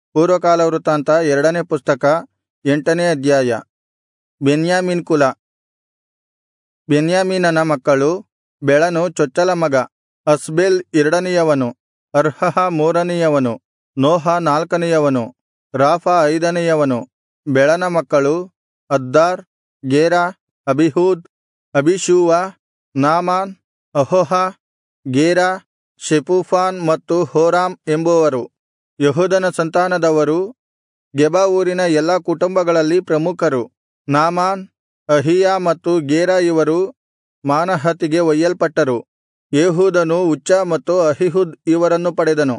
ಪೂರ್ವಕಾಲ ವೃತ್ತಾಂತ 2ನೇ ಪುಸ್ತಕ 8ನೇ ಅಧ್ಯಾಯ. ಬೆನ್ಯಾಮೀನ್ ಕುಲ. ಬೆನ್ಯಾಮೀನನ ಮಕ್ಕಳು: ಬೆಳನು ಚೊಚ್ಚಲ ಮಗ, ಅಷ್ಬೇಲ್ 2ನೆಯವನು, ಅರ್ಹಹ 3ನೆಯವನು, ನೋಹ 4ನೆಯವನು, ರಾಫ 5ನೆಯವನು. ಬೆಳನ ಮಕ್ಕಳು: ಅದ್ದಾರ್, ಗೇರ, ಅಬೀಹೂದ್, ಅಬೀಷೂವ, ನಾಮಾನ್, ಅಹೋಹ, ಗೇರ, ಶೆಫೂಫಾನ್ ಮತ್ತು ಹೋರಾಮ್ ಎಂಬುವರು. ಯೆಹೂದನ ಸಂತಾನದವರು ಗೆಬ ಊರಿನ ಎಲ್ಲಾ ಕುಟುಂಬಗಳಲ್ಲಿ ಪ್ರಮುಖರು. ನಾಮಾನ್, ಅಹೀಯ ಮತ್ತು ಗೇರ ಇವರು ಮಾನಹತಿಗೆ ಒಯ್ಯಲ್ಪಟ್ಟರು. ಏಹೂದನು ಉಚ್ಚ ಮತ್ತು ಅಹೀಹೂದ್ ಇವರನ್ನು ಪಡೆದನು.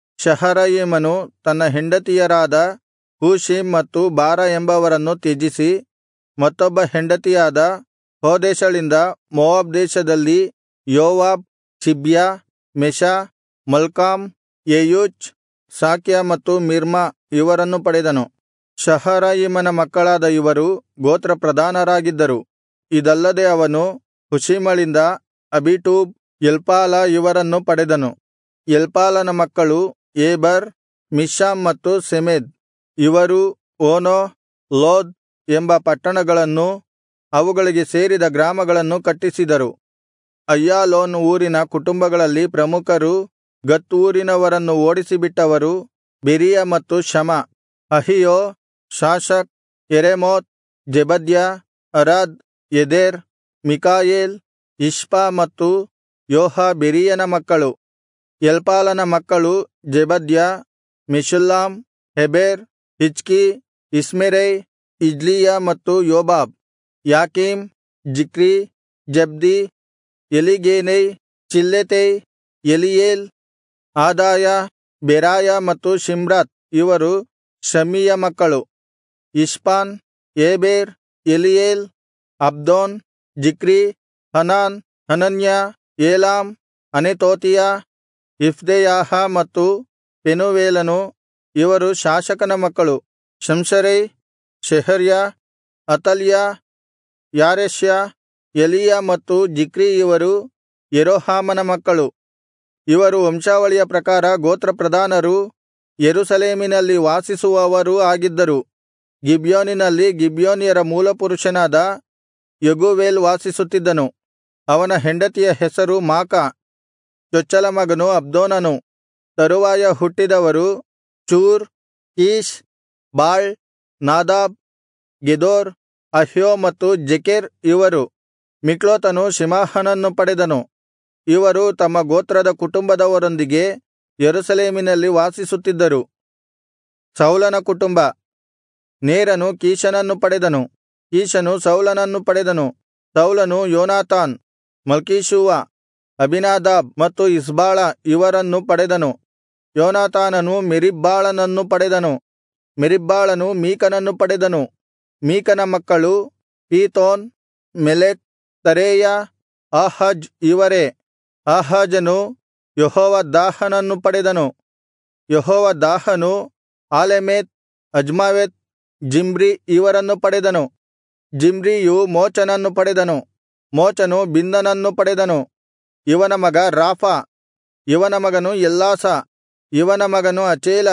ಶಹರಯಿಮನು ತನ್ನ ಹೆಂಡತಿಯರಾದ ಹೂಷೀಮ್ ಮತ್ತು ಬಾರ ಎಂಬವರನ್ನು ತ್ಯಜಿಸಿ ಮತ್ತೊಬ್ಬ ಹೆಂಡತಿಯಾದ ಹೋದೇಶಳಿಂದ ಮೋವಾಬ್ ದೇಶದಲ್ಲಿ ಯೋವಾಬ್, ಚಿಬ್ಯ, ಮೆಷ, ಮಲ್ಕಾಮ್, ಯೆಯೂಚ್, ಸಾಕ್ಯ ಮತ್ತು ಮಿರ್ಮ ಇವರನ್ನು ಪಡೆದನು. ಶಹರಯಿಮನ ಮಕ್ಕಳಾದ ಇವರು ಗೋತ್ರಪ್ರಧಾನರಾಗಿದ್ದರು. ಇದಲ್ಲದೆ ಅವನು ಹುಷೀಮಳಿಂದ ಅಬೀಟೂಬ್, ಎಲ್ಪಾಲ ಇವರನ್ನು ಪಡೆದನು. ಎಲ್ಪಾಲನ ಮಕ್ಕಳು ಏಬರ್, ಮಿಷ್ಷಾಮ್ ಮತ್ತು ಸೆಮೆದ್. ಇವರೂ ಓನೋ, ಲೋದ್ ಎಂಬ ಪಟ್ಟಣಗಳನ್ನೂ ಅವುಗಳಿಗೆ ಸೇರಿದ ಗ್ರಾಮಗಳನ್ನೂ ಕಟ್ಟಿಸಿದರು. ಅಯ್ಯಾಲೋನ್ ಊರಿನ ಕುಟುಂಬಗಳಲ್ಲಿ ಪ್ರಮುಖರೂ ಗತ್ ಊರಿನವರನ್ನು ಓಡಿಸಿಬಿಟ್ಟವರು ಬೆರೀಯ ಮತ್ತು ಶಮ. ಅಹಿಯೋ, ಶಾಷಕ್, ಯೆರೇಮೋತ್, ಜೆಬದ್ಯ, ಅರಾದ್, ಎದೆರ್, ಮಿಕಾಯೇಲ್, ಇಷ್ಪ ಮತ್ತು ಯೋಹ ಬೆರೀಯನ ಮಕ್ಕಳು. ಎಲ್ಪಾಲನ ಮಕ್ಕಳು Zebadiah, Meshullam, Heber, Hizki, Ishmerai, Izliah ಮತ್ತು ಯೋಬಾಬ್. ಯಾಕೀಮ್, ಜಿಕ್ರೀ, ಜಬ್ದಿ, ಎಲೀಗೇನೈ, ಚಿಲ್ಲೆತೈ, ಎಲೀಯೇಲ್, ಆದಾಯ, ಬೆರಾಯ ಮತ್ತು ಶಿಮ್ರಾತ್ ಇವರು ಶಮ್ಮೀಯ ಮಕ್ಕಳು. Ishpan, Eber, Eliel, Abdon, Zichri, Hanan, Hananiah, Elam, Anthothijah, Iphedeiah ಮತ್ತು ಪೆನೂವೇಲನು ಇವರು ಶಾಸಕನ ಮಕ್ಕಳು. ಶಂಷರೈ, ಶೆಹರ್ಯ, ಅತಲ್ಯ, ಯಾರೆಷ್ಯ, ಎಲೀಯ ಮತ್ತು ಜಿಕ್ರೀ ಇವರು ಯೆರೋಹಾಮನ ಮಕ್ಕಳು. ಇವರು ವಂಶಾವಳಿಯ ಪ್ರಕಾರ ಗೋತ್ರಪ್ರಧಾನರೂ ಯೆರೂಸಲೇಮಿನಲ್ಲಿ ವಾಸಿಸುವವರೂ ಆಗಿದ್ದರು. ಗಿಬ್ಯೋನಿನಲ್ಲಿ ಗಿಬ್ಯೋನ್ಯರ ಮೂಲಪುರುಷನಾದ ಯೆಗೂವೇಲ್ ವಾಸಿಸುತ್ತಿದ್ದನು. ಅವನ ಹೆಂಡತಿಯ ಹೆಸರು ಮಾಕ. ಚೊಚ್ಚಲ ಮಗನು ಅಬ್ದೋನನು. ತರುವಾಯ ಹುಟ್ಟಿದವರು ಚೂರ್, ಕೀಷ್, ಬಾಳ್, ನಾದಾಬ್, ಗೆದೋರ್, ಅಹ್ಯೋ ಮತ್ತು ಜೆಕೆರ್ ಇವರು. ಮಿಕ್ಲೋತನು ಶಿಮಾಹನನ್ನು ಪಡೆದನು. ಇವರು ತಮ್ಮ ಗೋತ್ರದ ಕುಟುಂಬದವರೊಂದಿಗೆ ಯೆರೂಸಲೇಮಿನಲ್ಲಿ ವಾಸಿಸುತ್ತಿದ್ದರು. ಸೌಲನ ಕುಟುಂಬ. ನೇರನು ಕೀಷನನ್ನು ಪಡೆದನು. ಕೀಷನು ಸೌಲನನ್ನು ಪಡೆದನು. ಸೌಲನು ಯೋನಾತಾನ್, ಮಲ್ಕೀಷೂವ, ಅಬೀನಾದಾಬ್ ಮತ್ತು ಇಷ್ಬಾಳ ಇವರನ್ನು ಪಡೆದನು. ಯೋನಾತಾನನು ಮೆರಿಬ್ಬಾಳನನ್ನು ಪಡೆದನು. ಮೆರಿಬ್ಬಾಳನು ಮೀಕನನ್ನು ಪಡೆದನು. ಮೀಕನ ಮಕ್ಕಳು ಪೀತೋನ್, ಮೆಲೆಕ್, ತರೇಯ, ಆಹಜ್ ಇವರೇ. ಆಹಾಜನು ಯೆಹೋವದ್ದಾಹನನ್ನು ಪಡೆದನು. ಯೆಹೋವದ್ದಾಹನು ಆಲೆಮೆತ್, ಅಜ್ಮಾವೆತ್, ಜಿಮ್ರಿ ಇವರನ್ನು ಪಡೆದನು. ಜಿಮ್ರಿಯು ಮೋಚನನ್ನು ಪಡೆದನು. ಮೋಚನು ಬಿನ್ನನನ್ನು ಪಡೆದನು. ಇವನ ಮಗ ರಾಫ. ಇವನ ಮಗನು ಎಲ್ಲಾಸ. ಇವನ ಮಗನು ಅಚೇಲ.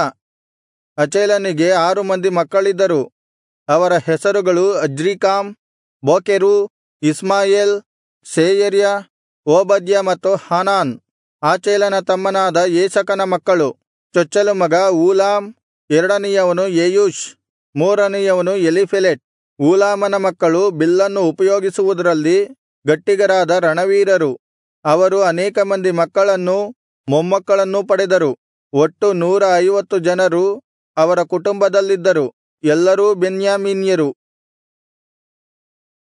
ಅಚೇಲನಿಗೆ 6 ಮಂದಿ ಮಕ್ಕಳಿದ್ದರು. ಅವರ ಹೆಸರುಗಳು ಅಜ್ರೀಕಾಮ್, ಬೋಕೆರು, ಇಷ್ಮಾಯೇಲ್, ಸೇಯರ್ಯ, ಓಬದ್ಯ ಮತ್ತು ಹಾನಾನ್. ಆಚೇಲನ ತಮ್ಮನಾದ ಏಸಕನ ಮಕ್ಕಳು. ಚೊಚ್ಚಲು ಮಗ ಊಲಾಮ್, 2ನೆಯವನು ಯೆಯೂಷ್, 3ನೆಯವನು ಎಲೀಫೆಲೆಟ್. ಊಲಾಮನ ಮಕ್ಕಳು ಬಿಲ್ಲನ್ನು ಉಪಯೋಗಿಸುವುದರಲ್ಲಿ ಗಟ್ಟಿಗರಾದ ರಣವೀರರು. ಅವರು ಅನೇಕ ಮಂದಿ ಮಕ್ಕಳನ್ನೂ ಮೊಮ್ಮಕ್ಕಳನ್ನೂ ಪಡೆದರು. ಒಟ್ಟು 150 ಜನರು ಅವರ ಕುಟುಂಬದಲ್ಲಿದ್ದರು. ಎಲ್ಲರೂ ಬೆನ್ಯಾಮೀನ್ಯರು.